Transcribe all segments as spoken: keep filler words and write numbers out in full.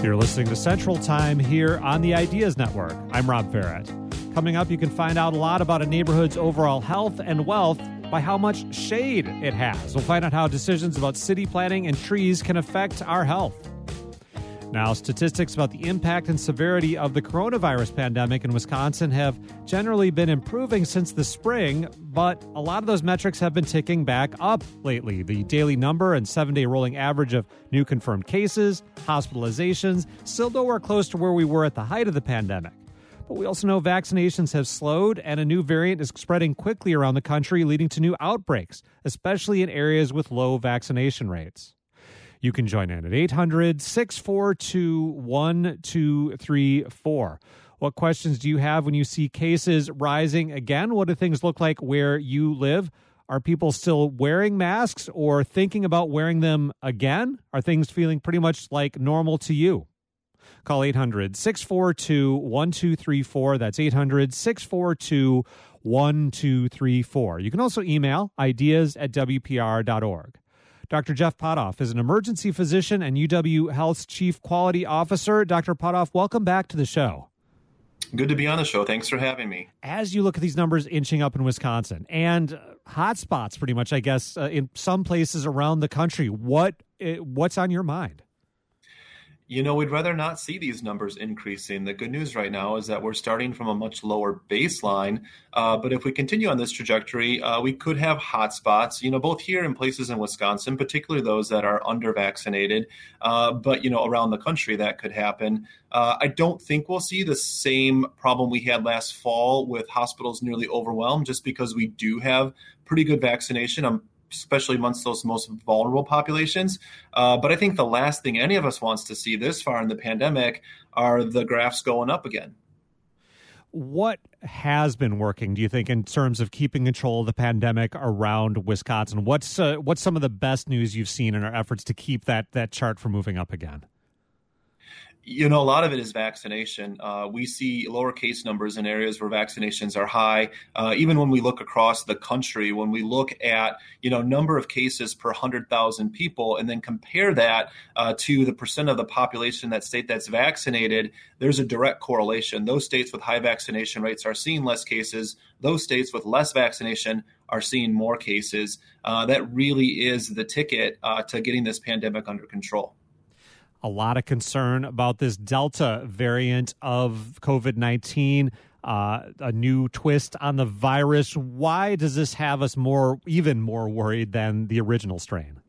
You're listening to Central Time here on the Ideas Network. I'm Rob Farrett. Coming up, you can find out a lot about a neighborhood's overall health and wealth by how much shade it has. We'll find out how decisions about city planning and trees can affect our health. Now, statistics about the impact and severity of the coronavirus pandemic in Wisconsin have generally been improving since the spring, but a lot of those metrics have been ticking back up lately. The daily number and seven-day rolling average of new confirmed cases, hospitalizations, still nowhere close to where we were at the height of the pandemic. But we also know vaccinations have slowed and a new variant is spreading quickly around the country, leading to new outbreaks, especially in areas with low vaccination rates. You can join in at eight hundred, six four two, one two three four. What questions do you have when you see cases rising again? What do things look like where you live? Are people still wearing masks or thinking about wearing them again? Are things feeling pretty much like normal to you? Call eight hundred, six four two, one two three four. That's eight hundred, six four two, one two three four. You can also email ideas at w p r dot org. Doctor Jeff Potoff is an emergency physician and U W Health's Chief Quality Officer. Doctor Potoff, welcome back to the show. Good to be on the show. Thanks for having me. As you look at these numbers inching up in Wisconsin and hot spots pretty much, I guess, uh, in some places around the country, what uh, what's on your mind? You know, we'd rather not see these numbers increasing. The good news right now is that we're starting from a much lower baseline. Uh, but if we continue on this trajectory, uh, we could have hot spots, you know, both here in places in Wisconsin, particularly those that are under vaccinated. Uh, but, you know, around the country, that could happen. Uh, I don't think we'll see the same problem we had last fall with hospitals nearly overwhelmed, just because we do have pretty good vaccination. I'm especially amongst those most vulnerable populations. Uh, but I think the last thing any of us wants to see this far in the pandemic are the graphs going up again. What has been working, do you think, in terms of keeping control of the pandemic around Wisconsin? What's uh, what's some of the best news you've seen in our efforts to keep that that chart from moving up again? You know, a lot of it is vaccination. Uh, we see lower case numbers in areas where vaccinations are high. Uh, even when we look across the country, when we look at, you know, number of cases per one hundred thousand people and then compare that uh, to the percent of the population that state that's vaccinated, there's a direct correlation. Those states with high vaccination rates are seeing less cases. Those states with less vaccination are seeing more cases. Uh, that really is the ticket uh, to getting this pandemic under control. A lot of concern about this Delta variant of COVID nineteen, uh, a new twist on the virus. Why does this have us more, even more worried than the original strain?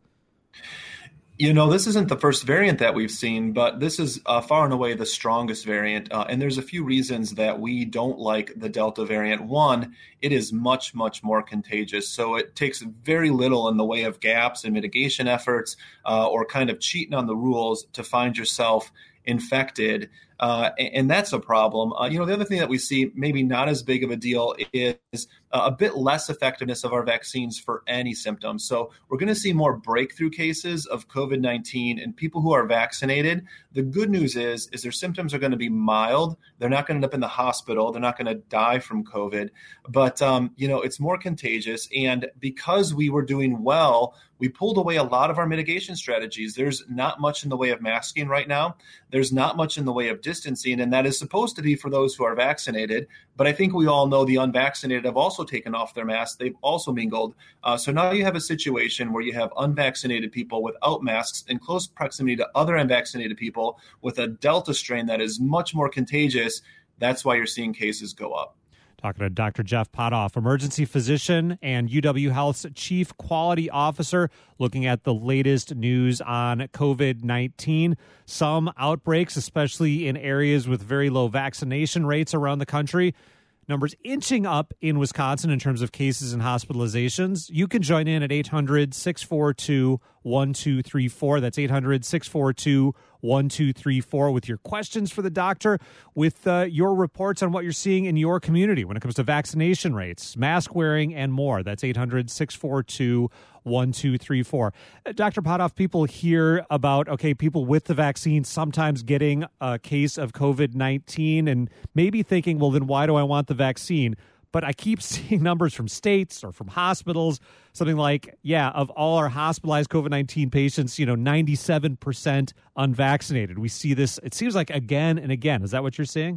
You know, this isn't the first variant that we've seen, but this is uh, far and away the strongest variant. Uh, and there's a few reasons that we don't like the Delta variant. One, it is much, much more contagious. So it takes very little in the way of gaps and mitigation efforts uh, or kind of cheating on the rules to find yourself infected. Uh, and, and that's a problem. Uh, you know, the other thing that we see, maybe not as big of a deal, is uh, a bit less effectiveness of our vaccines for any symptoms. So we're going to see more breakthrough cases of COVID nineteen in people who are vaccinated. The good news is, is their symptoms are going to be mild. They're not going to end up in the hospital. They're not going to die from COVID. But, um, you know, it's more contagious. And because we were doing well, we pulled away a lot of our mitigation strategies. There's not much in the way of masking right now. There's not much in the way of distancing, and that is supposed to be for those who are vaccinated. But I think we all know the unvaccinated have also taken off their masks. They've also mingled. Uh, so now you have a situation where you have unvaccinated people without masks in close proximity to other unvaccinated people with a Delta strain that is much more contagious. That's why you're seeing cases go up. Talking to Doctor Jeff Potoff, emergency physician and U W Health's Chief Quality Officer, looking at the latest news on COVID nineteen. Some outbreaks, especially in areas with very low vaccination rates around the country. Numbers inching up in Wisconsin in terms of cases and hospitalizations. You can join in at eight hundred, six four two, one two three four. That's eight hundred, six four two, one two three four with your questions for the doctor, with uh, your reports on what you're seeing in your community when it comes to vaccination rates, mask wearing, and more. That's eight hundred, six four two, one two three four. Uh, Doctor Potoff, people hear about, okay, people with the vaccine sometimes getting a case of COVID nineteen and maybe thinking, well, then why do I want the vaccine? but I keep seeing numbers from states or from hospitals, something like, yeah, of all our hospitalized COVID nineteen patients, you know, ninety-seven percent unvaccinated. We see this, it seems like again and again. Is that what you're seeing?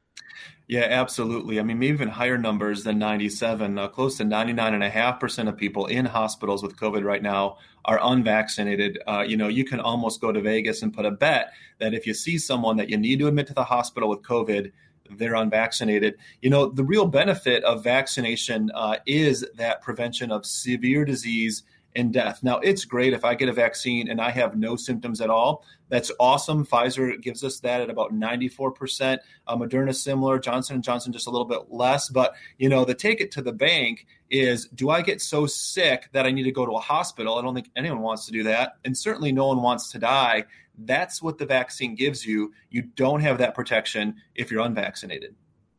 Yeah, absolutely. I mean, maybe even higher numbers than ninety-seven, uh, close to ninety-nine and a half percent of people in hospitals with COVID right now are unvaccinated. Uh, you know, you can almost go to Vegas and put a bet that if you see someone that you need to admit to the hospital with COVID, they're unvaccinated. You know, the real benefit of vaccination uh, is that prevention of severe disease and death. Now, it's great if I get a vaccine and I have no symptoms at all. That's awesome. Pfizer gives us that at about ninety-four percent. Uh, Moderna similar, Johnson and Johnson just a little bit less. But, you know, the take it to the bank is, do I get so sick that I need to go to a hospital? I don't think anyone wants to do that. And certainly no one wants to die. That's what the vaccine gives you. You don't have that protection if you're unvaccinated.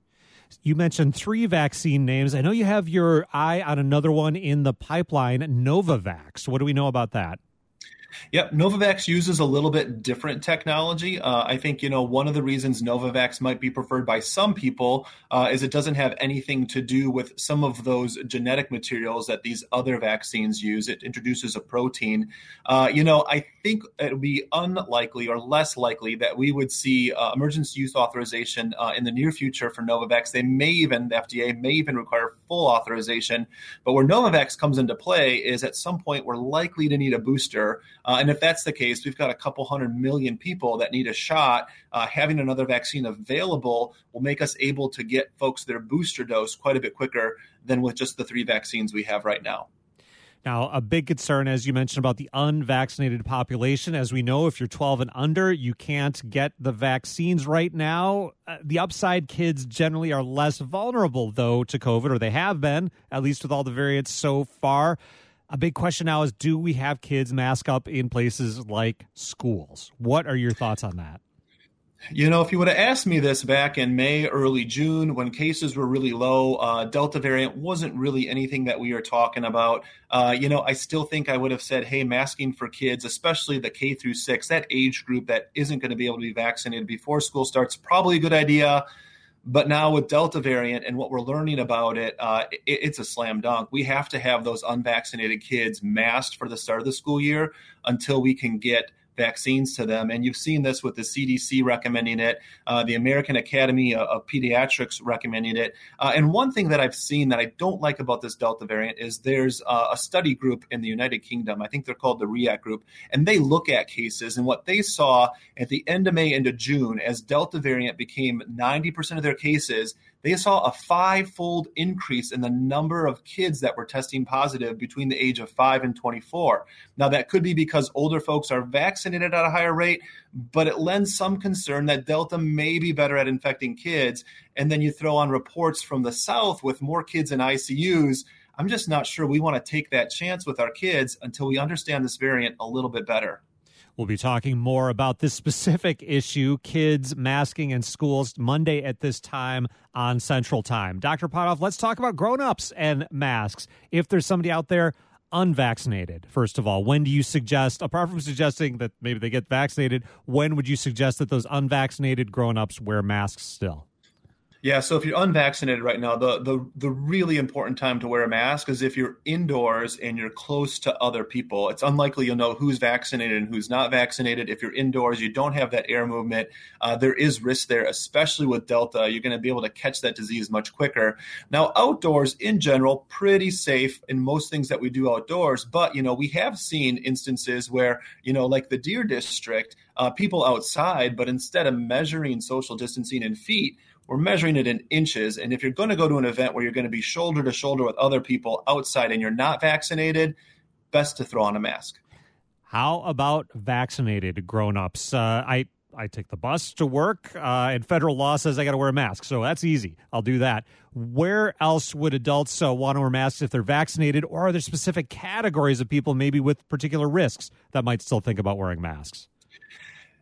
You mentioned three vaccine names. I know you have your eye on another one in the pipeline, Novavax. What do we know about that? Yep, Novavax uses a little bit different technology. Uh, I think, you know, one of the reasons Novavax might be preferred by some people uh, is it doesn't have anything to do with some of those genetic materials that these other vaccines use. It introduces a protein. Uh, you know, I think it would be unlikely or less likely that we would see uh, emergency use authorization uh, in the near future for Novavax. They may even, the F D A may even require full authorization. But where Novavax comes into play is at some point we're likely to need a booster. Uh, and if that's the case, we've got a couple hundred million people that need a shot. Uh, having another vaccine available will make us able to get folks their booster dose quite a bit quicker than with just the three vaccines we have right now. Now, a big concern, as you mentioned, about the unvaccinated population. As we know, if you're twelve and under, you can't get the vaccines right now. Uh, the upside kids generally are less vulnerable, though, to COVID, or they have been, at least with all the variants so far. A big question now is, do we have kids mask up in places like schools? What are your thoughts on that? You know, if you would have asked me this back in May, early June, when cases were really low, uh, Delta variant wasn't really anything that we were talking about. Uh, you know, I still think I would have said, hey, masking for kids, especially the K through six, that age group that isn't going to be able to be vaccinated before school starts, probably a good idea. But now with Delta variant and what we're learning about it, uh, it, it's a slam dunk. We have to have those unvaccinated kids masked for the start of the school year until we can get vaccines to them. And you've seen this with the C D C recommending it, uh, the American Academy of Pediatrics recommending it. Uh, and one thing that I've seen that I don't like about this Delta variant is there's uh, a study group in the United Kingdom. I think they're called the REACT group. And they look at cases, and what they saw at the end of May into June, as Delta variant became ninety percent of their cases, they saw a five-fold increase in the number of kids that were testing positive between the age of five and twenty-four. Now, that could be because older folks are vaccinated at a higher rate, but it lends some concern that Delta may be better at infecting kids. And then you throw on reports from the South with more kids in I C Us. I'm just not sure we want to take that chance with our kids until we understand this variant a little bit better. We'll be talking more about this specific issue, kids masking in schools, Monday at this time on Central Time. Doctor Potoff, let's talk about grown-ups and masks. If there's somebody out there unvaccinated, first of all, when do you suggest, apart from suggesting that maybe they get vaccinated, when would you suggest that those unvaccinated grown-ups wear masks still? Yeah, so if you're unvaccinated right now, the, the the really important time to wear a mask is if you're indoors and you're close to other people. It's unlikely you'll know who's vaccinated and who's not vaccinated. If you're indoors, you don't have that air movement. Uh, there is risk there, especially with Delta. You're going to be able to catch that disease much quicker. Now, outdoors in general, pretty safe in most things that we do outdoors. But, you know, we have seen instances where, you know, like the Deer District, uh, people outside, but instead of measuring social distancing in feet, we're measuring it in inches. And if you're going to go to an event where you're going to be shoulder to shoulder with other people outside and you're not vaccinated, best to throw on a mask. How about vaccinated grown-ups? Uh, I, I take the bus to work, uh, and federal law says I got to wear a mask. So that's easy. I'll do that. Where else would adults uh, want to wear masks if they're vaccinated? Or are there specific categories of people maybe with particular risks that might still think about wearing masks?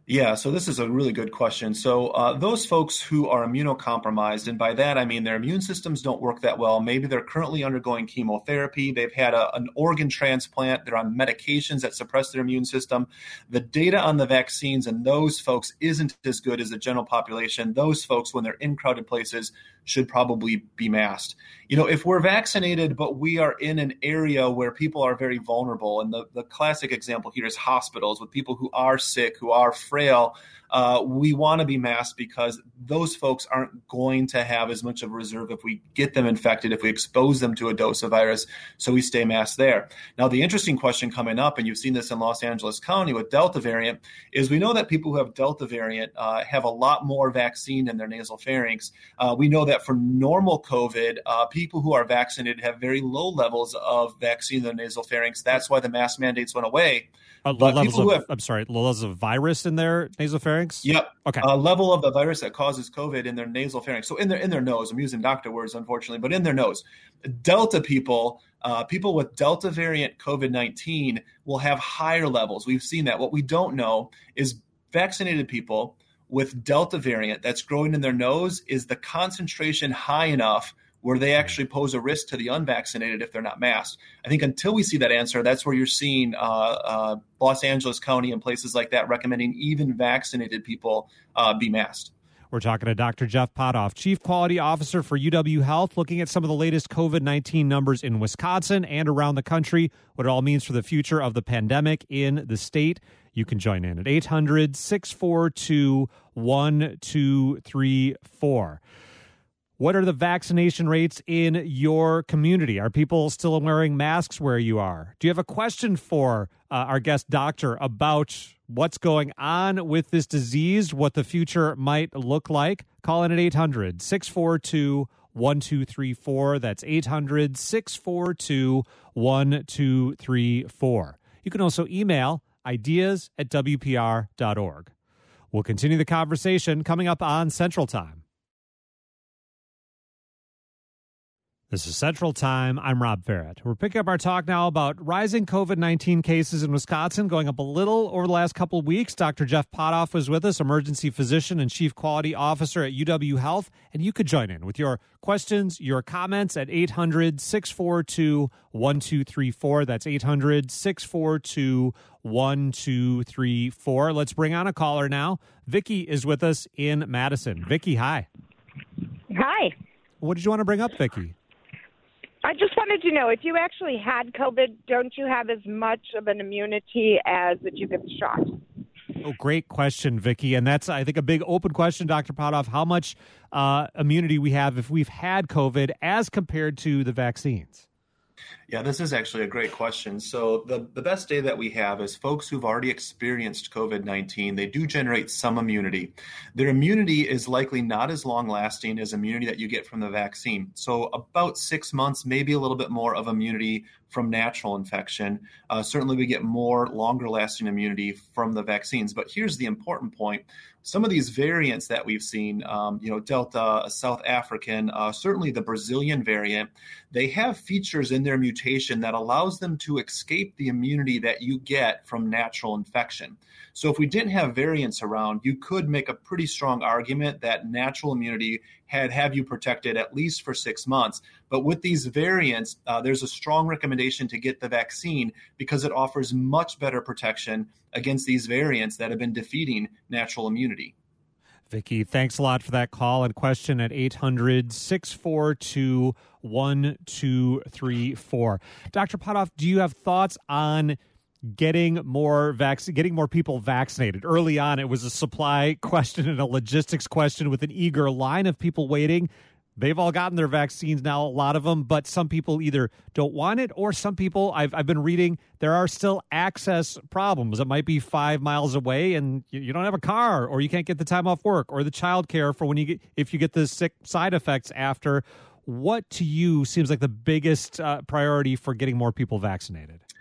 Yeah, so this is a really good question. So uh, those folks who are immunocompromised, and by that I mean their immune systems don't work that well. Maybe they're currently undergoing chemotherapy. They've had a, an organ transplant. They're on medications that suppress their immune system. The data on the vaccines and those folks isn't as good as the general population. Those folks, when they're in crowded places, should probably be masked. You know, if we're vaccinated, but we are in an area where people are very vulnerable, and the, the classic example here is hospitals with people who are sick, who are frail, uh, we want to be masked because those folks aren't going to have as much of a reserve if we get them infected, if we expose them to a dose of virus, so we stay masked there. Now, the interesting question coming up, and you've seen this in Los Angeles County with Delta variant, is we know that people who have Delta variant uh, have a lot more vaccine in their nasal pharynx. Uh, we know that for normal COVID, uh, people who are vaccinated have very low levels of vaccine in their nasal pharynx. That's why the mask mandates went away. Uh, low levels of, have, I'm sorry, low levels of virus in their nasopharynx? Yep. Okay. A level of the virus that causes COVID in their nasal pharynx. So in their in their nose, I'm using doctor words, unfortunately, but in their nose. Delta people, uh, people with Delta variant COVID nineteen will have higher levels. We've seen that. What we don't know is vaccinated people with Delta variant that's growing in their nose, is the concentration high enough where they actually pose a risk to the unvaccinated if they're not masked? I think until we see that answer, that's where you're seeing uh, uh, Los Angeles County and places like that recommending even vaccinated people uh, be masked. We're talking to Doctor Jeff Potthoff, Chief Quality Officer for U W Health, looking at some of the latest COVID nineteen numbers in Wisconsin and around the country, what it all means for the future of the pandemic in the state. You can join in at eight hundred, six four two, one two three four. What are the vaccination rates in your community? Are people still wearing masks where you are? Do you have a question for uh, our guest doctor about what's going on with this disease, what the future might look like? Call in at eight hundred, six four two, one two three four. That's eight hundred, six four two, one two three four. You can also email ideas at w p r dot org. We'll continue the conversation coming up on Central Time. This is Central Time. I'm Rob Farrett. We're picking up our talk now about rising COVID nineteen cases in Wisconsin, going up a little over the last couple of weeks. Doctor Jeff Potthoff was with us, emergency physician and chief quality officer at U W Health. And you could join in with your questions, your comments at eight hundred, six four two, one two three four. That's eight hundred, six four two, one two three four. Let's bring on a caller now. Vicki is with us in Madison. Vicki, hi. Hi. What did you want to bring up, Vicki? I just wanted to know, if you actually had COVID, don't you have as much of an immunity as if you get the shot? Oh, great question, Vicki. And that's, I think, a big open question, Doctor Potthoff, how much uh, immunity we have if we've had COVID as compared to the vaccines. Yeah, this is actually a great question. So the, the best data that we have is folks who've already experienced COVID nineteen, they do generate some immunity. Their immunity is likely not as long-lasting as immunity that you get from the vaccine. So about six months, maybe a little bit more of immunity from natural infection. Uh, certainly we get more longer-lasting immunity from the vaccines. But here's the important point. Some of these variants that we've seen, um, you know, Delta, South African, uh, certainly the Brazilian variant, they have features in their mutation that allows them to escape the immunity that you get from natural infection. So if we didn't have variants around, you could make a pretty strong argument that natural immunity had have you protected at least for six months. But with these variants, uh, there's a strong recommendation to get the vaccine because it offers much better protection against these variants that have been defeating natural immunity. Vicki, thanks a lot for that call and question at eight hundred, six four two, one two three four. Doctor Potthoff, do you have thoughts on getting more vac- getting more people vaccinated? Early on, it was a supply question and a logistics question with an eager line of people waiting. They've all gotten their vaccines now, a lot of them, but some people either don't want it or some people, I've, I've been reading, there are still access problems. It might be five miles away and you, you don't have a car, or you can't get the time off work, or the child care for when you get, if you get the sick side effects after. What to you seems like the biggest uh, priority for getting more people vaccinated?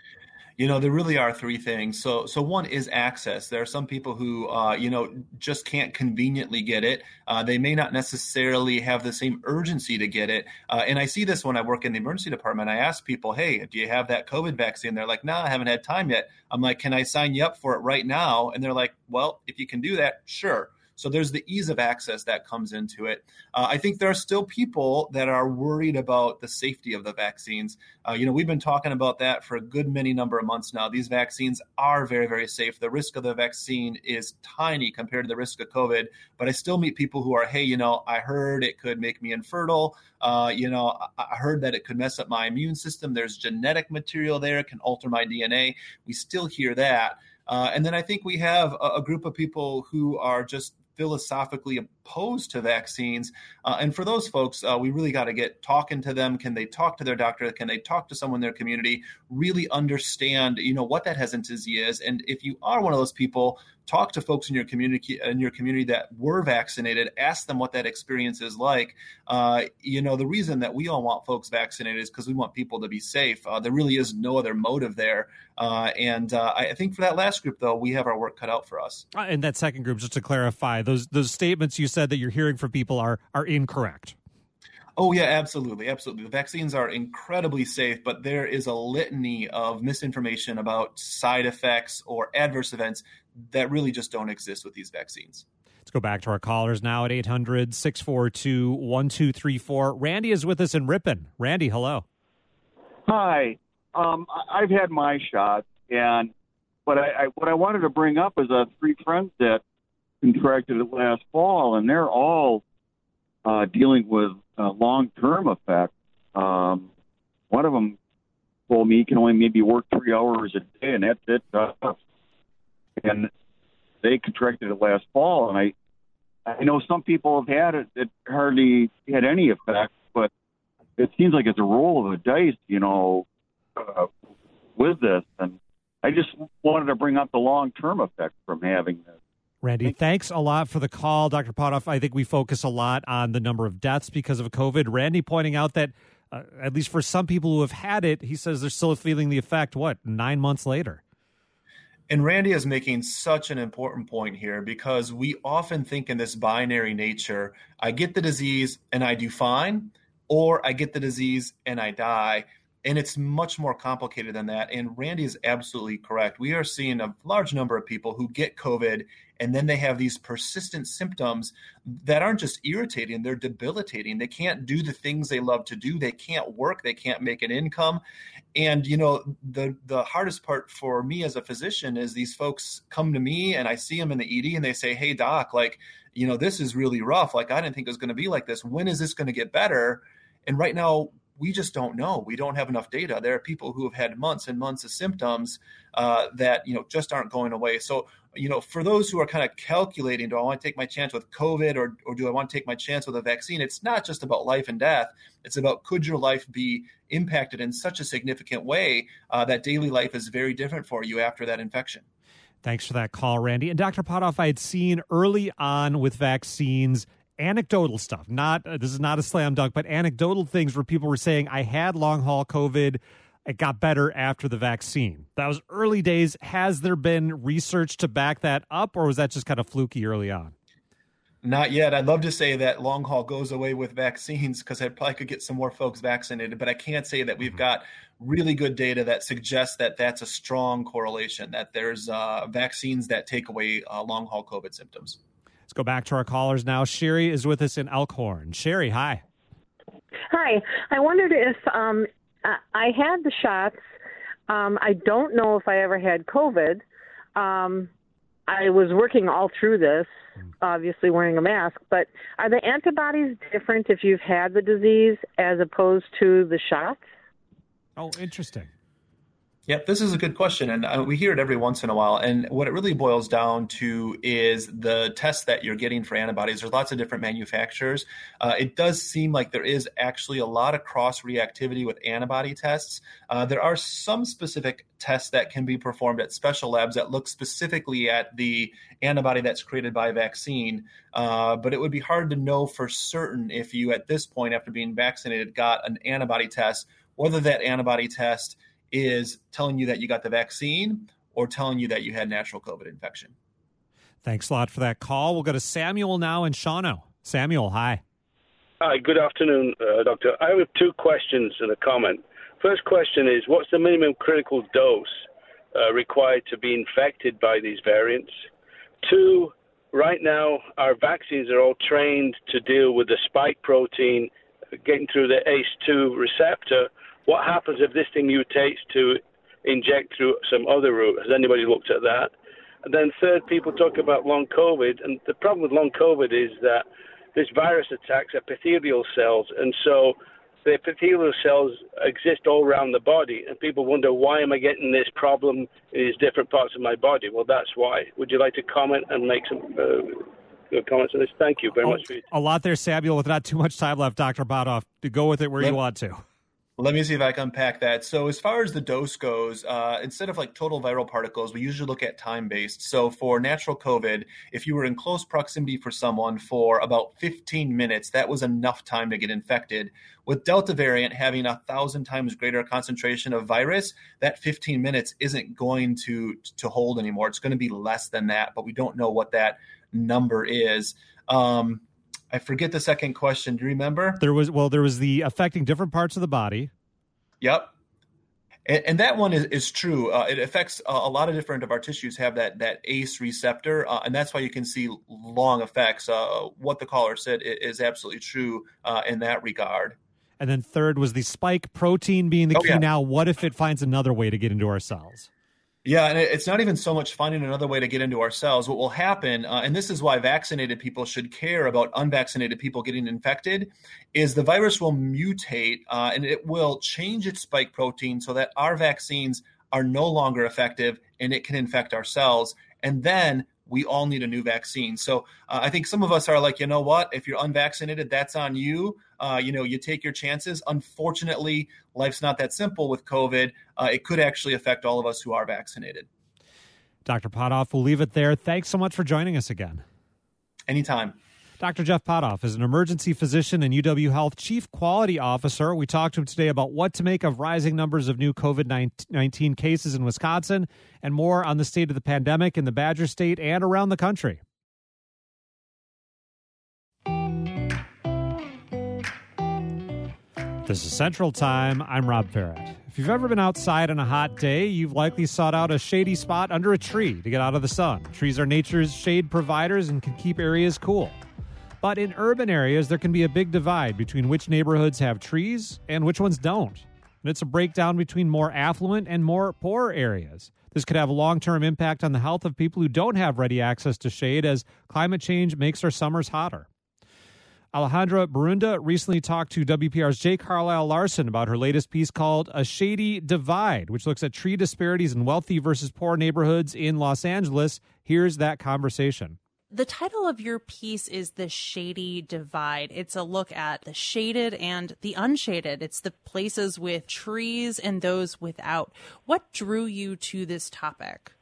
You know, there really are three things. So, so one is access. There are some people who, uh, you know, just can't conveniently get it. Uh, they may not necessarily have the same urgency to get it. Uh, and I see this when I work in the emergency department. I ask people, hey, do you have that COVID vaccine? They're like, no, nah, I haven't had time yet. I'm like, can I sign you up for it right now? And they're like, well, if you can do that, sure. So there's the ease of access that comes into it. Uh, I think there are still people that are worried about the safety of the vaccines. Uh, you know, we've been talking about that for a good many number of months now. These vaccines are very, very safe. The risk of the vaccine is tiny compared to the risk of COVID. But I still meet people who are, hey, you know, I heard it could make me infertile. Uh, you know, I heard that it could mess up my immune system. There's genetic material there. It can alter my D N A. We still hear that. Uh, and then I think we have a, a group of people who are just philosophically opposed to vaccines. Uh, and for those folks, uh, we really got to get talking to them. Can they talk to their doctor? Can they talk to someone in their community? Really understand, you know, what that hesitancy is. And if you are one of those people, talk to folks in your community in your community that were vaccinated. Ask them what that experience is like. Uh, you know, the reason that we all want folks vaccinated is because we want people to be safe. Uh, there really is no other motive there. Uh, and uh, I think for that last group, though, we have our work cut out for us. Uh, and that second group, just to clarify, those those statements you said that you're hearing from people are are incorrect. Oh, yeah, absolutely. Absolutely. The vaccines are incredibly safe, but there is a litany of misinformation about side effects or adverse events that really just don't exist with these vaccines. Let's go back to our callers now at eight hundred, six four two, one two three four. Randy is with us in Ripon. Randy, hello. Hi. Um, I've had my shot, and but I, I, what I wanted to bring up is uh, three friends that contracted it last fall, and they're all uh, dealing with uh, long-term effects. Um, one of them told me he can only maybe work three hours a day, and that's it. Uh, and they contracted it last fall, and I I know some people have had it that hardly had any effect, but it seems like it's a roll of the dice, you know, uh, with this. And I just wanted to bring up the long-term effect from having this. Randy, thanks a lot for the call. Doctor Potoff, I think we focus a lot on the number of deaths because of COVID. Randy pointing out that, uh, at least for some people who have had it, he says they're still feeling the effect, what, nine months later? And Randy is making such an important point here because we often think in this binary nature, I get the disease and I do fine, or I get the disease and I die. And it's much more complicated than that. And Randy is absolutely correct. We are seeing a large number of people who get COVID and then they have these persistent symptoms that aren't just irritating, they're debilitating. They can't do the things they love to do. They can't work. They can't make an income. And, you know, the, the hardest part for me as a physician is these folks come to me and I see them in the E D and they say, hey, doc, like, you know, this is really rough. Like, I didn't think it was going to be like this. When is this going to get better? And right now, we just don't know. We don't have enough data. There are people who have had months and months of symptoms uh, that, you know, just aren't going away. So, you know, for those who are kind of calculating, do I want to take my chance with COVID or, or do I want to take my chance with a vaccine? It's not just about life and death. It's about, could your life be impacted in such a significant way uh, that daily life is very different for you after that infection? Thanks for that call, Randy. And Doctor Potoff, I had seen early on with vaccines anecdotal stuff, not uh, this is not a slam dunk, but anecdotal things where people were saying, I had long haul COVID. It got better after the vaccine. That was early days. Has there been research to back that up, or was that just kind of fluky early on? Not yet. I'd love to say that long haul goes away with vaccines because I probably could get some more folks vaccinated, but I can't say that we've got really good data that suggests that that's a strong correlation, that there's uh, vaccines that take away uh, long haul COVID symptoms. Let's go back to our callers now. Sherry is with us in Elkhorn. Sherry, hi. Hi. I wondered if um, I had the shots. Um, I don't know if I ever had COVID. Um, I was working all through this, obviously wearing a mask, but are the antibodies different if you've had the disease as opposed to the shots? Oh, interesting. Yep, this is a good question, and uh, we hear it every once in a while. And what it really boils down to is the tests that you're getting for antibodies. There's lots of different manufacturers. Uh, it does seem like there is actually a lot of cross-reactivity with antibody tests. Uh, there are some specific tests that can be performed at special labs that look specifically at the antibody that's created by a vaccine. Uh, but it would be hard to know for certain if you, at this point, after being vaccinated, got an antibody test, whether that antibody test is telling you that you got the vaccine or telling you that you had natural COVID infection. Thanks a lot for that call. We'll go to Samuel now in Shawano. Samuel, hi. Hi, good afternoon, uh, Doctor. I have two questions and a comment. First question is, what's the minimum critical dose uh, required to be infected by these variants? Two, right now, our vaccines are all trained to deal with the spike protein getting through the A C E two receptor. What happens if this thing mutates to inject through some other route? Has anybody looked at that? And then third, people talk about long COVID, and the problem with long COVID is that this virus attacks epithelial cells, and so the epithelial cells exist all around the body, and people wonder, why am I getting this problem in these different parts of my body? Well, that's why. Would you like to comment and make some uh, comments on this? Thank you very oh, much for your time. A lot there, Samuel, with not too much time left, Doctor Potoff, to go with it where Let- you want to. Let me see if I can unpack that. So as far as the dose goes, uh, instead of like total viral particles, we usually look at time-based. So for natural COVID, if you were in close proximity for someone for about fifteen minutes, that was enough time to get infected. With Delta variant having a thousand times greater concentration of virus, that fifteen minutes isn't going to, to hold anymore. It's going to be less than that, but we don't know what that number is. Um, I forget the second question. Do you remember? There was, well, there was the affecting different parts of the body. Yep. And, and that one is, is true. Uh, it affects uh, a lot of different of our tissues have that, that A C E receptor. Uh, and that's why you can see long effects. Uh, what the caller said is absolutely true uh, in that regard. And then third was the spike protein being the Oh, key. yeah. Now, what if it finds another way to get into our cells? Yeah, and it's not even so much finding another way to get into our cells. What will happen, uh, and this is why vaccinated people should care about unvaccinated people getting infected, is the virus will mutate uh, and it will change its spike protein so that our vaccines are no longer effective and it can infect our cells. And then we all need a new vaccine. So uh, I think some of us are like, you know what, if you're unvaccinated, that's on you. Uh, you know, you take your chances. Unfortunately, life's not that simple with COVID. Uh, it could actually affect all of us who are vaccinated. Doctor Potoff, we'll leave it there. Thanks so much for joining us again. Anytime. Doctor Jeff Potoff is an emergency physician and U W Health Chief Quality Officer. We talked to him today about what to make of rising numbers of new COVID nineteen cases in Wisconsin and more on the state of the pandemic in the Badger State and around the country. This is Central Time. I'm Rob Farrett. If you've ever been outside on a hot day, you've likely sought out a shady spot under a tree to get out of the sun. Trees are nature's shade providers and can keep areas cool. But in urban areas, there can be a big divide between which neighborhoods have trees and which ones don't. And it's a breakdown between more affluent and more poor areas. This could have a long-term impact on the health of people who don't have ready access to shade as climate change makes our summers hotter. Alejandra Barunda recently talked to W P R's Jay Carlisle Larson about her latest piece called A Shady Divide, which looks at tree disparities in wealthy versus poor neighborhoods in Los Angeles. Here's that conversation. The title of your piece is The Shady Divide. It's a look at the shaded and the unshaded. It's the places with trees and those without. What drew you to this topic?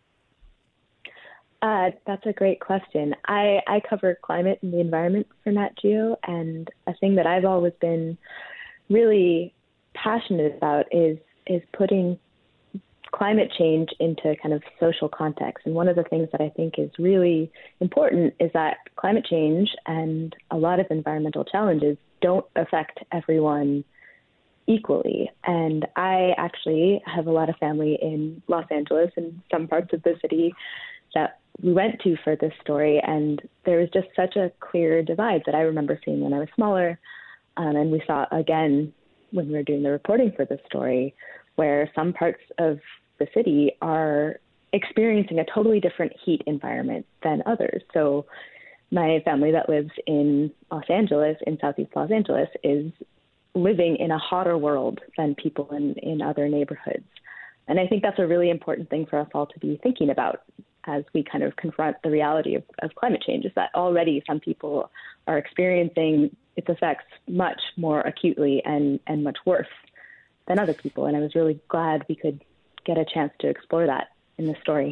Uh, that's a great question. I, I cover climate and the environment for Nat Geo, and a thing that I've always been really passionate about is is putting climate change into kind of social context. And one of the things that I think is really important is that climate change and a lot of environmental challenges don't affect everyone equally. And I actually have a lot of family in Los Angeles and some parts of the city that we went to for this story, and there was just such a clear divide that I remember seeing when I was smaller, um, and we saw again when we were doing the reporting for this story, where some parts of the city are experiencing a totally different heat environment than others. So my family that lives in Los Angeles, in Southeast Los Angeles, is living in a hotter world than people in, in other neighborhoods. And I think that's a really important thing for us all to be thinking about as we kind of confront the reality of, of climate change, is that already some people are experiencing its effects much more acutely and, and much worse than other people. And I was really glad we could get a chance to explore that in the story.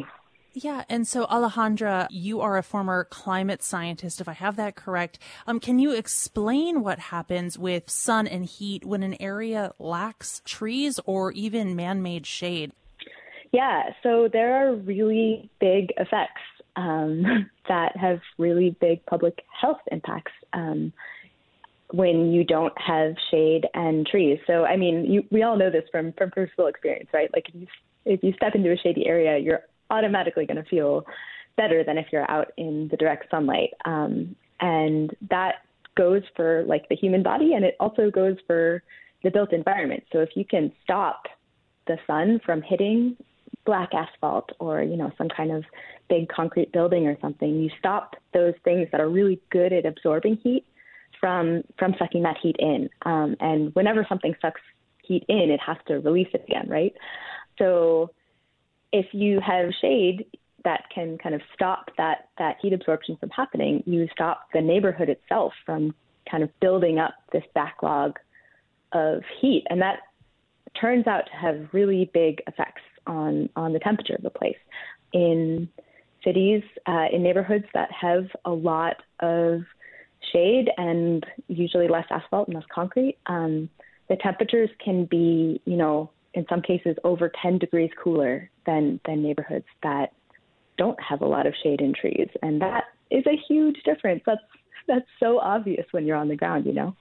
Yeah. And so, Alejandra, you are a former climate scientist, if I have that correct. Um, can you explain what happens with sun and heat when an area lacks trees or even man-made shade? Yeah. So there are really big effects um, that have really big public health impacts um, when you don't have shade and trees. So, I mean, you, we all know this from, from personal experience, right? Like if you, if you step into a shady area, you're automatically going to feel better than if you're out in the direct sunlight. Um, and that goes for like the human body, and it also goes for the built environment. So if you can stop the sun from hitting black asphalt or, you know, some kind of big concrete building or something, you stop those things that are really good at absorbing heat from, from sucking that heat in. Um, and whenever something sucks heat in, it has to release it again, right? So if you have shade that can kind of stop that, that heat absorption from happening, you stop the neighborhood itself from kind of building up this backlog of heat. And that turns out to have really big effects on, on the temperature of the place. In cities, uh, in neighborhoods that have a lot of shade and usually less asphalt and less concrete, um, the temperatures can be, you know, in some cases over ten degrees cooler than, than neighborhoods that don't have a lot of shade and trees. And that is a huge difference. That's, that's so obvious when you're on the ground, you know?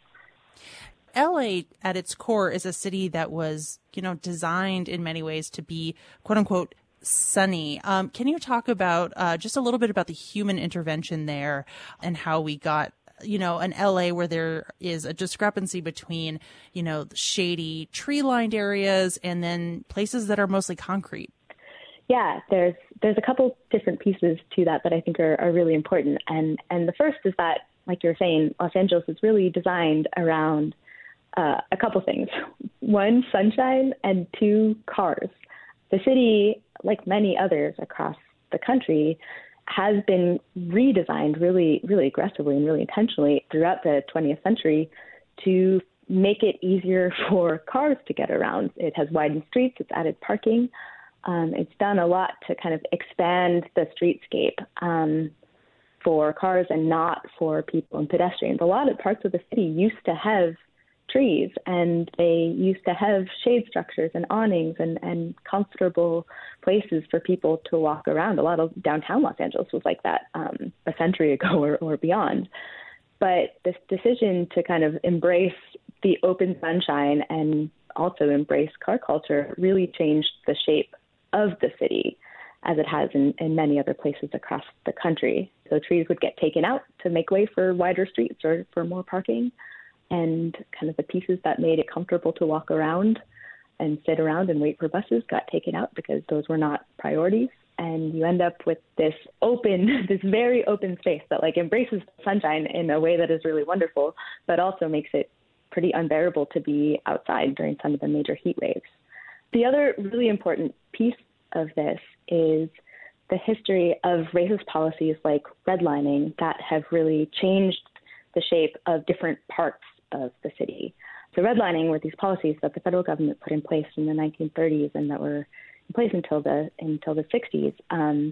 L A at its core is a city that was, you know, designed in many ways to be quote unquote sunny. Um, can you talk about uh, just a little bit about the human intervention there and how we got, you know, an L A where there is a discrepancy between, you know, shady tree-lined areas and then places that are mostly concrete? Yeah, there's there's a couple different pieces to that that I think are, are really important. And and the first is that, like you're saying, Los Angeles is really designed around uh, a couple things. One, sunshine, and two, cars. The city, like many others across the country, has been redesigned really, really aggressively and really intentionally throughout the twentieth century to make it easier for cars to get around. It has widened streets, it's added parking. Um, it's done a lot to kind of expand the streetscape um, for cars and not for people and pedestrians. A lot of parts of the city used to have trees, and they used to have shade structures and awnings and, and comfortable places for people to walk around. A lot of downtown Los Angeles was like that um, a century ago or, or beyond. But this decision to kind of embrace the open sunshine and also embrace car culture really changed the shape of the city, as it has in, in many other places across the country. So trees would get taken out to make way for wider streets or for more parking. And kind of the pieces that made it comfortable to walk around and sit around and wait for buses got taken out because those were not priorities. And you end up with this open, this very open space that like embraces sunshine in a way that is really wonderful, but also makes it pretty unbearable to be outside during some of the major heat waves. The other really important piece of this is the history of racist policies like redlining that have really changed the shape of different parts of the city. So redlining were these policies that the federal government put in place in the nineteen thirties and that were in place until the until the sixties, um,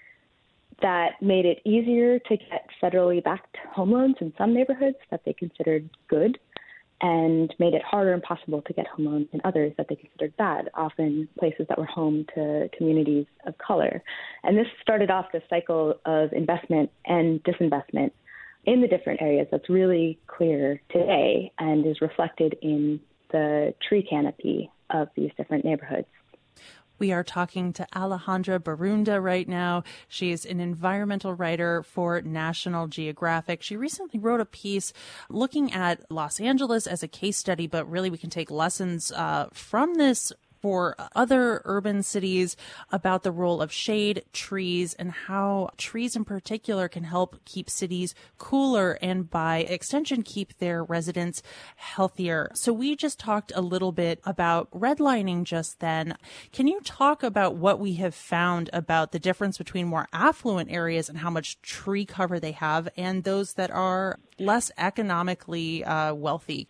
that made it easier to get federally backed home loans in some neighborhoods that they considered good, and made it harder and impossible to get home loans in others that they considered bad, often places that were home to communities of color. And this started off this cycle of investment and disinvestment in the different areas that's really clear today and is reflected in the tree canopy of these different neighborhoods. We are talking to Alejandra Barunda right now. She's an environmental writer for National Geographic. She recently wrote a piece looking at Los Angeles as a case study, but really we can take lessons uh, from this for other urban cities about the role of shade, trees, and how trees in particular can help keep cities cooler and by extension keep their residents healthier. So we just talked a little bit about redlining just then. Can you talk about what we have found about the difference between more affluent areas and how much tree cover they have and those that are less economically uh, wealthy?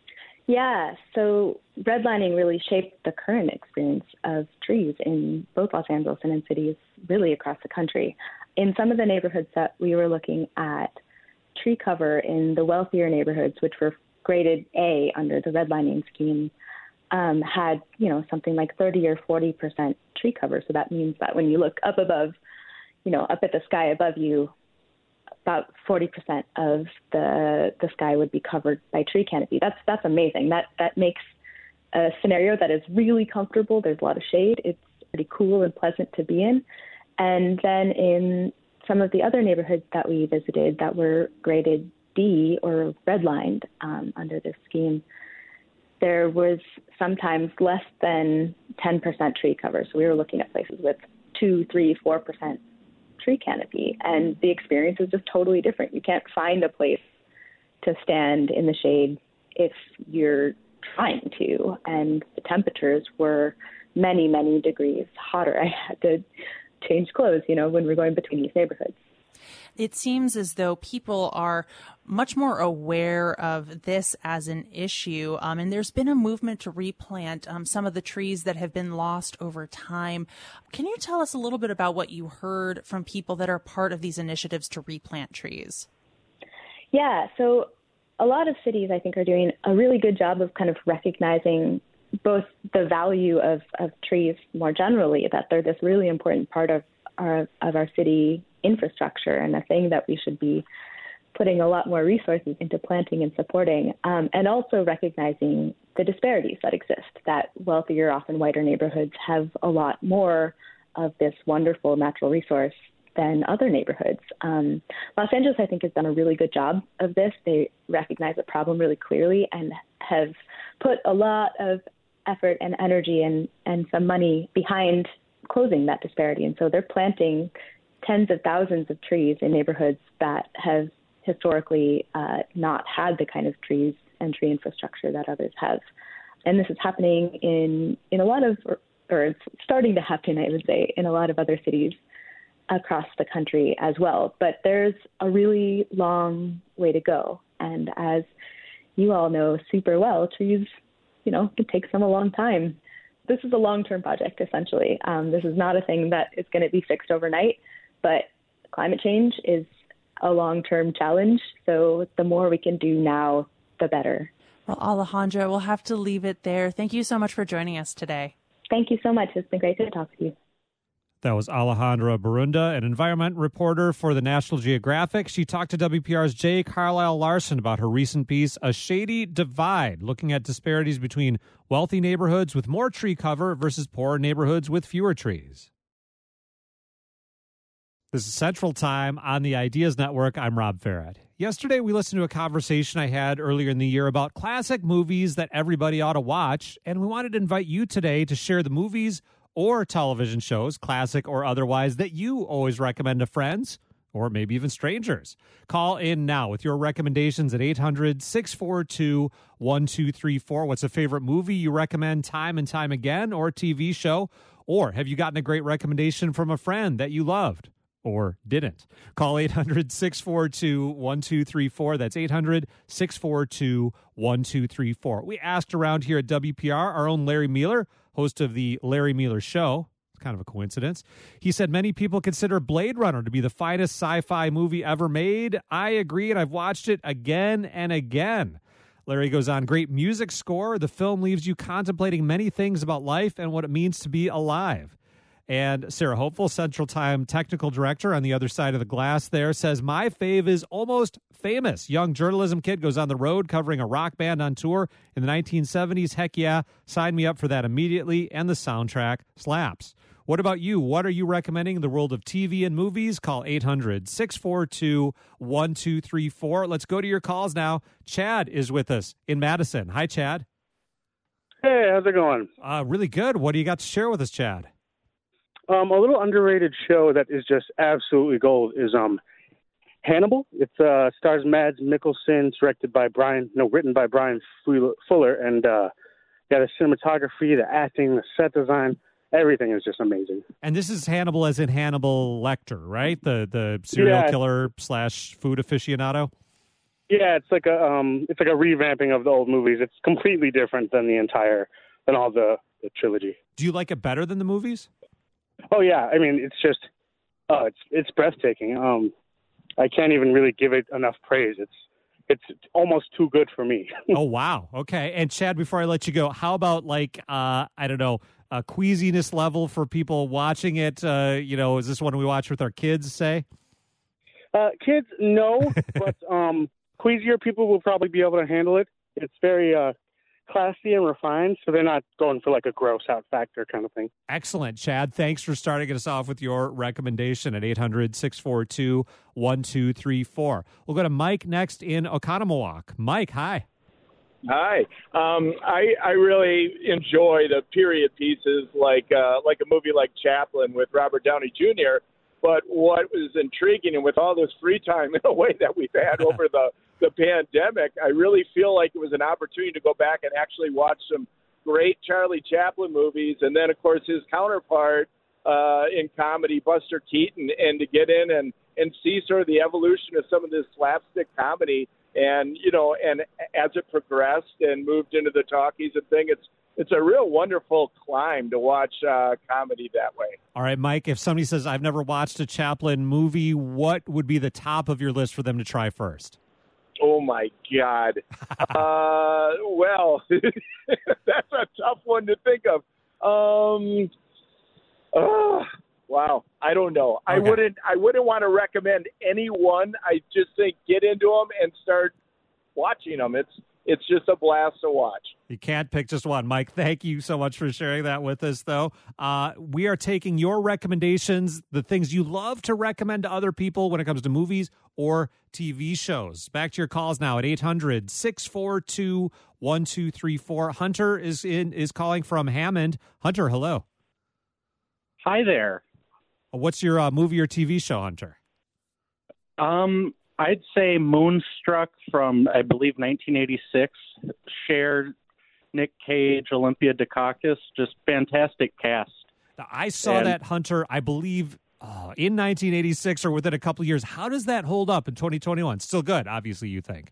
Yeah, so redlining really shaped the current experience of trees in both Los Angeles and in cities really across the country. In some of the neighborhoods that we were looking at, tree cover in the wealthier neighborhoods, which were graded A under the redlining scheme, um, had, you know, something like thirty or forty percent tree cover. So that means that when you look up above, you know, up at the sky above you, about forty percent of the the sky would be covered by tree canopy. That's that's amazing. That that makes a scenario that is really comfortable. There's a lot of shade. It's pretty cool and pleasant to be in. And then in some of the other neighborhoods that we visited that were graded D or redlined um, under this scheme, there was sometimes less than ten percent tree cover. So we were looking at places with two, three, four percent tree canopy, and the experience is just totally different. You can't find a place to stand in the shade if you're trying to, and the temperatures were many, many degrees hotter. I had to change clothes, you know, when we're going between these neighborhoods. It seems as though people are much more aware of this as an issue. Um, and there's been a movement to replant um, some of the trees that have been lost over time. Can you tell us a little bit about what you heard from people that are part of these initiatives to replant trees? Yeah, so a lot of cities, I think, are doing a really good job of kind of recognizing both the value of, of trees more generally, that they're this really important part of our, of our city infrastructure and a thing that we should be putting a lot more resources into planting and supporting, um, and also recognizing the disparities that exist, that wealthier, often whiter neighborhoods have a lot more of this wonderful natural resource than other neighborhoods. Um, Los Angeles, I think, has done a really good job of this. They recognize the problem really clearly and have put a lot of effort and energy and, and some money behind closing that disparity. And so they're planting tens of thousands of trees in neighborhoods that have historically uh, not had the kind of trees and tree infrastructure that others have. And this is happening in, in a lot of, or, or it's starting to happen, I would say, in a lot of other cities across the country as well. But there's a really long way to go. And as you all know super well, trees, you know, can take some a long time. This is a long-term project, essentially. Um, this is not a thing that is going to be fixed overnight, but climate change is a long-term challenge. So the more we can do now, the better. Well, Alejandra, we'll have to leave it there. Thank you so much for joining us today. Thank you so much. It's been great to talk to you. That was Alejandra Barunda, an environment reporter for the National Geographic. She talked to W P R's Jay Carlisle Larson about her recent piece, A Shady Divide, looking at disparities between wealthy neighborhoods with more tree cover versus poorer neighborhoods with fewer trees. This is Central Time on the Ideas Network. I'm Rob Farrett. Yesterday, we listened to a conversation I had earlier in the year about classic movies that everybody ought to watch, and we wanted to invite you today to share the movies or television shows, classic or otherwise, that you always recommend to friends or maybe even strangers. Call in now with your recommendations at eight hundred, six four two, one two three four. What's a favorite movie you recommend time and time again, or T V show? Or have you gotten a great recommendation from a friend that you loved or didn't? Call eight hundred, six four two, one two three four. That's eight hundred, six four two, one two three four. We asked around here at W P R, our own Larry Mueller, host of the Larry Mueller Show. It's kind of a coincidence. He said many people consider Blade Runner to be the finest sci-fi movie ever made. I agree, and I've watched it again and again. Larry goes on, great music score. The film leaves you contemplating many things about life and what it means to be alive. And Sarah Hopeful, Central Time technical director on the other side of the glass there, says, my fave is Almost Famous. Young journalism kid goes on the road covering a rock band on tour in the nineteen seventies. Heck yeah, sign me up for that immediately, and the soundtrack slaps. What about you? What are you recommending in the world of T V and movies? Call eight hundred, six four two, one two three four. Let's go to your calls now. Chad is with us in Madison. Hi, Chad. Hey, how's it going? Uh, really good. What do you got to share with us, Chad? Um, a little underrated show that is just absolutely gold is um, Hannibal. It uh, stars Mads Mikkelsen, directed by Brian, no, written by Brian Fuller, and uh, yeah, the cinematography, the acting, the set design, everything is just amazing. And this is Hannibal as in Hannibal Lecter, right? The the serial yeah. killer slash food aficionado? Yeah, it's like a um, it's like a revamping of the old movies. It's completely different than the entire, than all the, the trilogy. Do you like it better than the movies? Oh yeah, I mean it's just, oh, it's it's breathtaking. Um, I can't even really give it enough praise. It's it's almost too good for me. Oh wow, okay. And Chad, before I let you go, how about like uh, I don't know, a queasiness level for people watching it? Uh, you know, is this one we watch with our kids? Say, uh, kids, no, but um. queasier people will probably be able to handle it. It's very uh, classy and refined, so they're not going for like a gross out factor kind of thing. Excellent, Chad. Thanks for starting us off with your recommendation at eight hundred, six four two, one two three four. We'll go to Mike next in Oconomowoc. Mike, hi. Hi. Um, I I really enjoy the period pieces like uh, like a movie like Chaplin with Robert Downey Junior But what was intriguing, and with all this free time in a way that we've had over the, the pandemic, I really feel like it was an opportunity to go back and actually watch some great Charlie Chaplin movies. And then, of course, his counterpart uh, in comedy, Buster Keaton, and to get in and, and see sort of the evolution of some of this slapstick comedy. And, you know, and as it progressed and moved into the talkies and thing, it's It's a real wonderful climb to watch uh, comedy that way. All right, Mike, if somebody says, I've never watched a Chaplin movie, what would be the top of your list for them to try first? Oh, my God. uh, well, that's a tough one to think of. Um, uh, wow, I don't know. Okay. I wouldn't I wouldn't want to recommend any one. I just think get into them and start watching them. It's It's just a blast to watch. You can't pick just one. Mike, thank you so much for sharing that with us, though. Uh, we are taking your recommendations, the things you love to recommend to other people when it comes to movies or T V shows. Back to your calls now at eight hundred, six four two, one two three four. Hunter is in is calling from Hammond. Hunter, hello. Hi there. What's your uh, movie or T V show, Hunter? Um... I'd say Moonstruck from, I believe, nineteen eighty-six. Cher, Nick Cage, Olympia Dukakis, just fantastic cast. Now, I saw and, that, Hunter, I believe, uh, in nineteen eighty-six or within a couple of years. How does that hold up in twenty twenty-one? Still good, obviously, you think.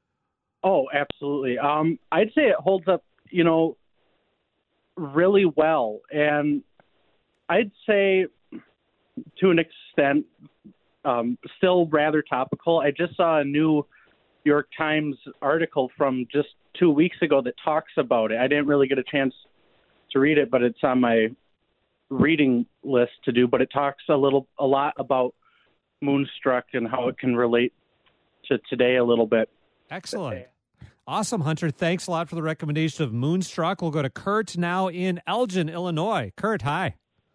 Oh, absolutely. Um, I'd say it holds up, you know, really well. And I'd say, to an extent, Um, still rather topical. I just saw a New York Times article from just two weeks ago that talks about it. I didn't really get a chance to read it, but it's on my reading list to do. But it talks a little, a lot about Moonstruck and how it can relate to today a little bit. Excellent. Awesome, Hunter. Thanks a lot for the recommendation of Moonstruck. We'll go to Kurt now in Elgin, Illinois. Kurt, hi.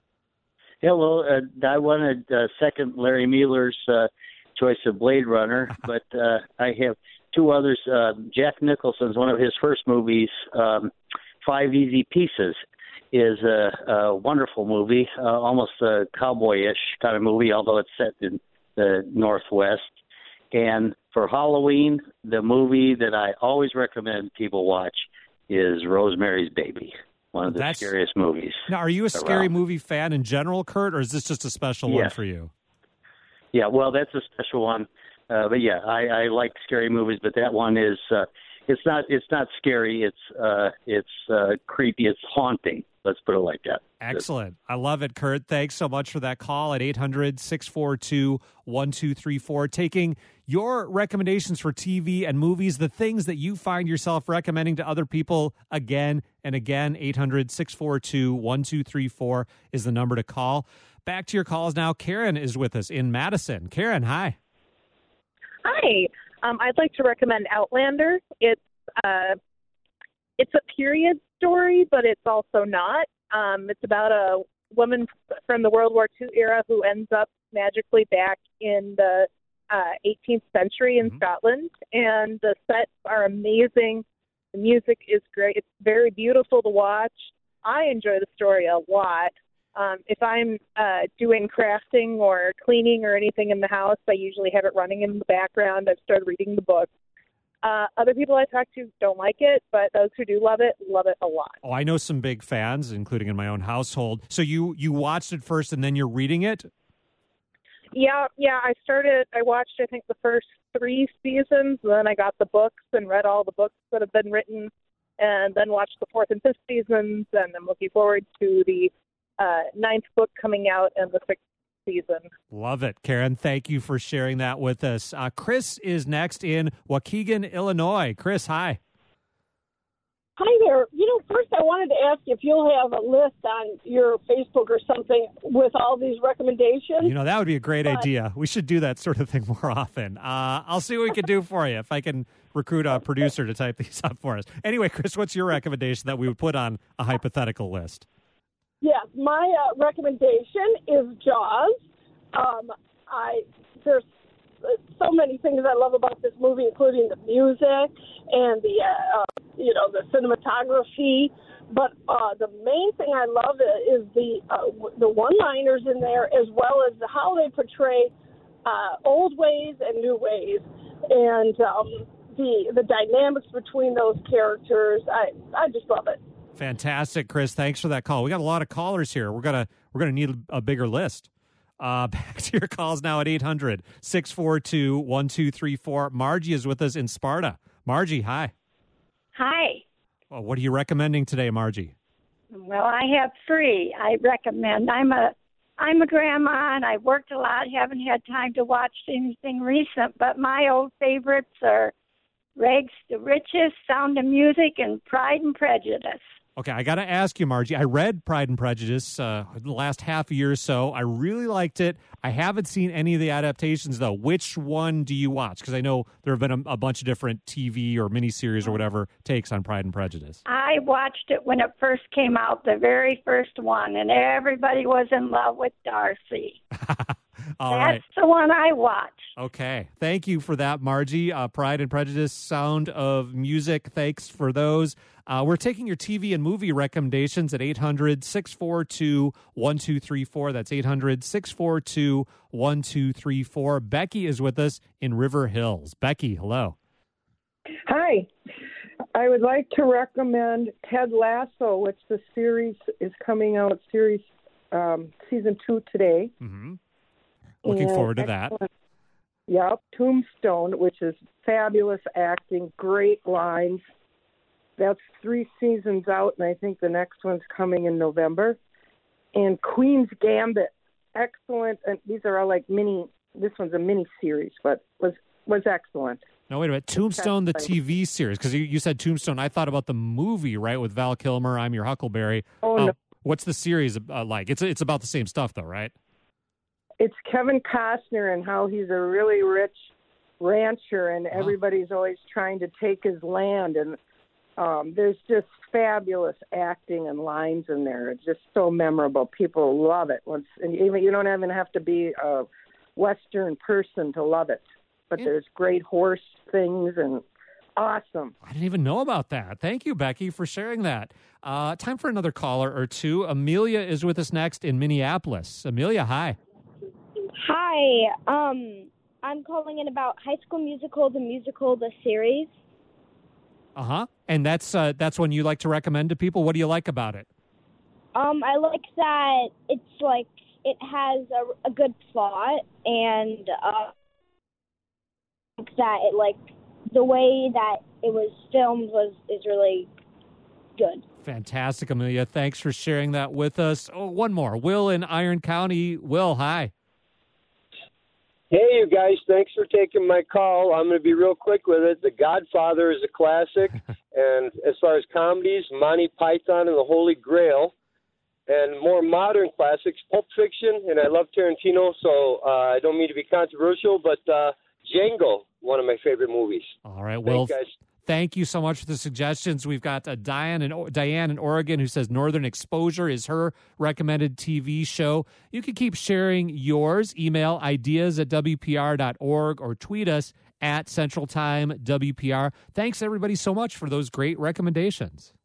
Hello. Uh, I wanted uh, second Larry Mueller's uh, choice of Blade Runner, but uh, I have two others. Uh, Jack Nicholson's, one of his first movies, um, Five Easy Pieces, is a, a wonderful movie, uh, almost a cowboy-ish kind of movie, although it's set in the Northwest. And for Halloween, the movie that I always recommend people watch is Rosemary's Baby. One of the That's, scariest movies. Now, are you a scary around. movie fan in general, Kurt, or is this just a special yes. one for you? Yeah, well, that's a special one. Uh, but yeah, I, I like scary movies, but that one is uh, it's not it's not scary. It's uh, it's uh, creepy. It's haunting. Let's put it like that. Excellent. I love it, Kurt. Thanks so much for that call at eight hundred, six four two, one two three four. Taking your recommendations for T V and movies, the things that you find yourself recommending to other people again and again. eight hundred, six four two, one two three four is the number to call. Back to your calls now. Karen is with us in Madison. Karen, hi. Hi. Um, I'd like to recommend Outlander. It's uh, it's a period story, but it's also not. Um, it's about a woman from the World War Two era who ends up magically back in the uh, eighteenth century in mm-hmm. Scotland, and the sets are amazing. The music is great. It's very beautiful to watch. I enjoy the story a lot. Um, if I'm uh, doing crafting or cleaning or anything in the house, I usually have it running in the background. I've started reading the book. Uh, other people I talk to don't like it, but those who do love it, love it a lot. Oh, I know some big fans, including in my own household. So you, you watched it first and then you're reading it? Yeah, yeah. I started. I watched. I think the first three seasons. Then I got the books and read all the books that have been written, and then watched the fourth and fifth seasons. And I'm looking forward to the uh, ninth book coming out and the sixth season. Love it, Karen. Thank you for sharing that with us. Uh, Chris is next in Waukegan, Illinois. Chris, hi. Hi there. You know, first I wanted to ask if you'll have a list on your Facebook or something with all these recommendations. You know, that would be a great but, idea. We should do that sort of thing more often. Uh, I'll see what we can do for you if I can recruit a producer to type these up for us. Anyway, Chris, what's your recommendation that we would put on a hypothetical list? Yes, my uh, recommendation is Jaws. Um, I there's so many things I love about this movie, including the music and the uh, uh, you know the cinematography. But uh, the main thing I love is the uh, the one-liners in there, as well as how they portray uh, old ways and new ways, and um, the the dynamics between those characters. I I just love it. Fantastic, Chris. Thanks for that call. We got a lot of callers here. We're gonna we're gonna need a bigger list. Uh, back to your calls now at eight hundred, six four two, one two three four. Margie is with us in Sparta. Margie, hi. Hi. Well, what are you recommending today, Margie? Well, I have three I recommend. I'm a I'm a grandma and I've worked a lot, haven't had time to watch anything recent, but my old favorites are Rags to Riches, Sound of Music, and Pride and Prejudice. Okay, I got to ask you, Margie. I read Pride and Prejudice uh, the last half a year or so. I really liked it. I haven't seen any of the adaptations, though. Which one do you watch? Because I know there have been a, a bunch of different T V or miniseries or whatever takes on Pride and Prejudice. I watched it when it first came out, the very first one, and everybody was in love with Darcy. All That's right. the one I watched. Okay. Thank you for that, Margie. Uh, Pride and Prejudice, Sound of Music. Thanks for those. Uh, we're taking your T V and movie recommendations at eight hundred, six four two, one two three four. That's eight hundred, six four two, one two three four. Becky is with us in River Hills. Becky, hello. Hi. I would like to recommend Ted Lasso, which the series is coming out, series um, season two today. Mm-hmm. Looking And forward to that. Yep. Tombstone, which is fabulous acting, great lines. That's three seasons out, and I think the next one's coming in November. And Queen's Gambit, excellent. And these are all like mini. This one's a mini series, but was was excellent. No, wait a minute. Tombstone, the T V series, because you, you said Tombstone. I thought about the movie, right, with Val Kilmer. I'm Your Huckleberry. Oh, uh, no. What's the series uh, like? It's it's about the same stuff, though, right? It's Kevin Costner and how he's a really rich rancher, and Uh-huh. everybody's always trying to take his land. And um, there's just fabulous acting and lines in there. It's just so memorable. People love it. Once, and even you don't even have to be a Western person to love it. But there's great horse things and awesome. I didn't even know about that. Thank you, Becky, for sharing that. Uh, time for another caller or two. Amelia is with us next in Minneapolis. Amelia, hi. Hi, um, I'm calling in about High School Musical, the musical, the series. Uh huh. And that's uh, that's one you like to recommend to people. What do you like about it? Um, I like that it's like it has a, a good plot, and uh, that it like the way that it was filmed was is really good. Fantastic, Amelia. Thanks for sharing that with us. Oh, one more. Will in Iron County. Will, hi. Hey, you guys, thanks for taking my call. I'm going to be real quick with it. The Godfather is a classic. And as far as comedies, Monty Python and the Holy Grail. And more modern classics, Pulp Fiction. And I love Tarantino, so uh, I don't mean to be controversial, but uh, Django, one of my favorite movies. All right, Will. Thanks, guys. Thank you so much for the suggestions. We've got uh, Diane, in, Diane in Oregon who says Northern Exposure is her recommended T V show. You can keep sharing yours. Email ideas at W P R dot org or tweet us at Central Time W P R. Thanks, everybody, so much for those great recommendations.